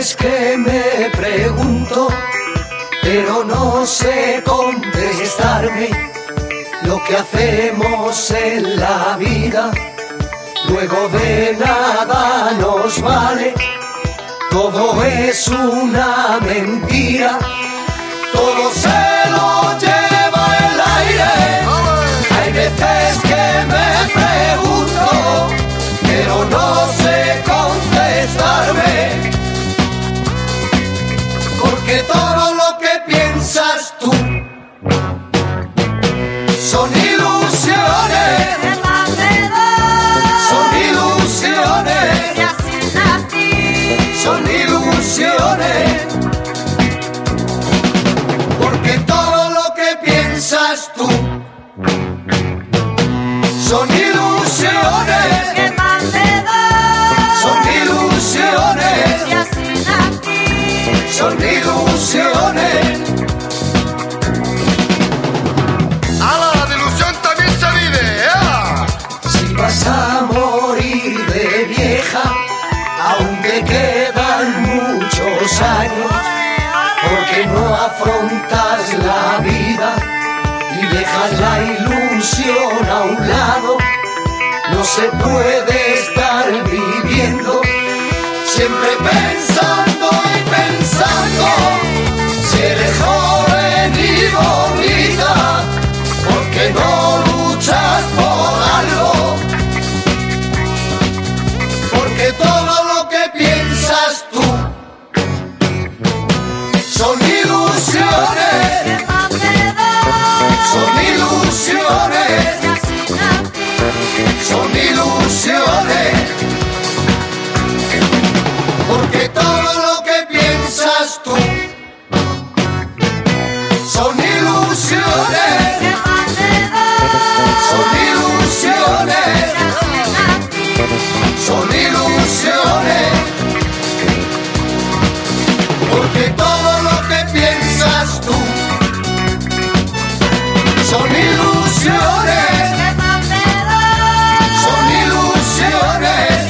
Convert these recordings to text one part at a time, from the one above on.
veces que me pregunto, pero no sé contestarme lo que hacemos en la vida. Luego de nada nos vale, todo es una mentira, todo se lo lleva el aire. Hay veces que me pregunto, pero no sé contestarme, porque todo lo que piensas tú son ilusiones, son ilusiones, son ilusiones, porque todo lo que piensas tú son ilusiones, son ilusiones, son ilusiones. ¡Hala! La ilusión también se vive, ¿eh? Si vas a morir de vieja, aún te quedan muchos años, porque no afrontas la vida y dejas la ilusión a un lado. No se puede estar viviendo siempre pensando y pensando si eres joven y bonita, porque no luchas por algo, porque todo lo que piensas tú son ilusiones, son ilusiones, son ilusiones, porque todo lo que piensas tú son ilusiones, son ilusiones, son ilusiones, porque todo lo que piensas tú son ilusiones, son ilusiones,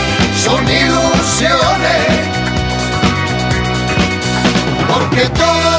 son ilusiones, porque todo